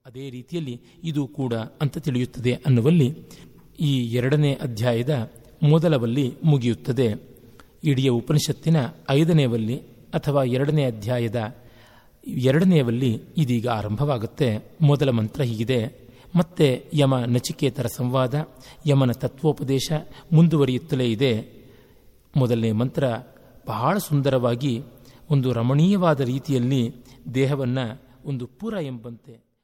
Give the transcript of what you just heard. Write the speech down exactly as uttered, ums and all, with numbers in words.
ಅದೇ ರೀತಿಯಲ್ಲಿ ಇದು ಕೂಡ ಅಂತ ತಿಳಿಯುತ್ತದೆ ಅನ್ನುವಲ್ಲಿ ಈ ಎರಡನೇ ಅಧ್ಯಾಯದ ಮೊದಲವಲ್ಲಿ ಮುಗಿಯುತ್ತದೆ. ಇಡೀ ಉಪನಿಷತ್ತಿನ ಐದನೇವಲ್ಲಿ ಅಥವಾ ಎರಡನೇ ಅಧ್ಯಾಯದ ಎರಡನೆಯವಲ್ಲಿ ಇದೀಗ ಆರಂಭವಾಗುತ್ತೆ. ಮೊದಲ ಮಂತ್ರ ಹೀಗಿದೆ. ಮತ್ತೆ ಯಮ ನಚಿಕೇತರ ಸಂವಾದ, ಯಮನ ತತ್ವೋಪದೇಶ ಮುಂದುವರಿಯುತ್ತಲೇ ಇದೆ. ಮೊದಲನೇ ಮಂತ್ರ ಬಹಳ ಸುಂದರವಾಗಿ ಒಂದು ರಮಣೀಯವಾದ ರೀತಿಯಲ್ಲಿ ದೇಹವನ್ನು ಒಂದು ಪುರ ಎಂಬಂತೆ